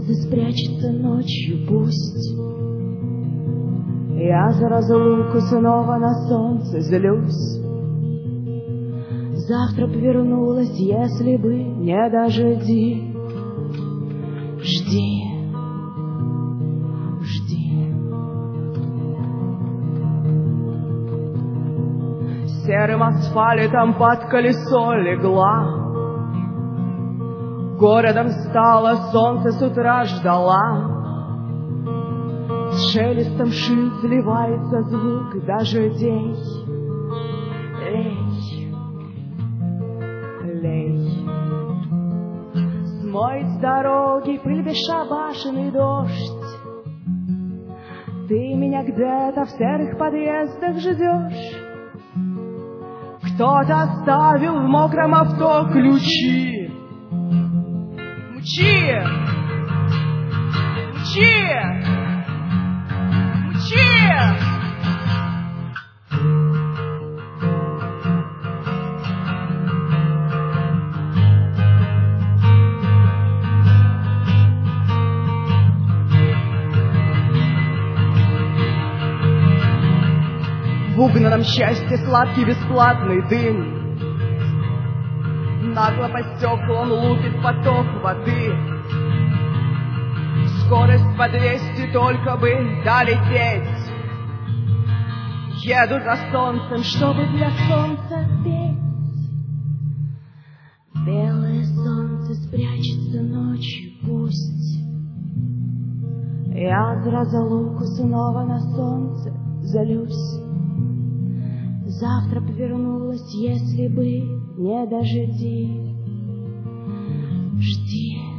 солнце спрячется ночью, пусть я за разлуку снова на солнце злюсь. Завтра б вернулась, если бы не дожди. Жди, жди. Серым асфальтом под колесо легла, городом стало, солнце с утра ждала. С шелестом шин сливается звук дождей. Лей, лей. Смоет с дороги пыль бесшабашенный дождь. Ты меня где-то в серых подъездах ждешь. Кто-то оставил в мокром авто ключи. Мчи! Мчи! Мчи! В угнанном счастье сладкий бесплатный дым. Нагло по стеклам лупит поток воды. Скорость по 200, только бы долететь. Еду за солнцем, чтобы для солнца петь. Белое солнце спрячется ночью, пусть я за разлуку снова на солнце злюсь. Завтра б вернулась, если бы не дожди. Жди.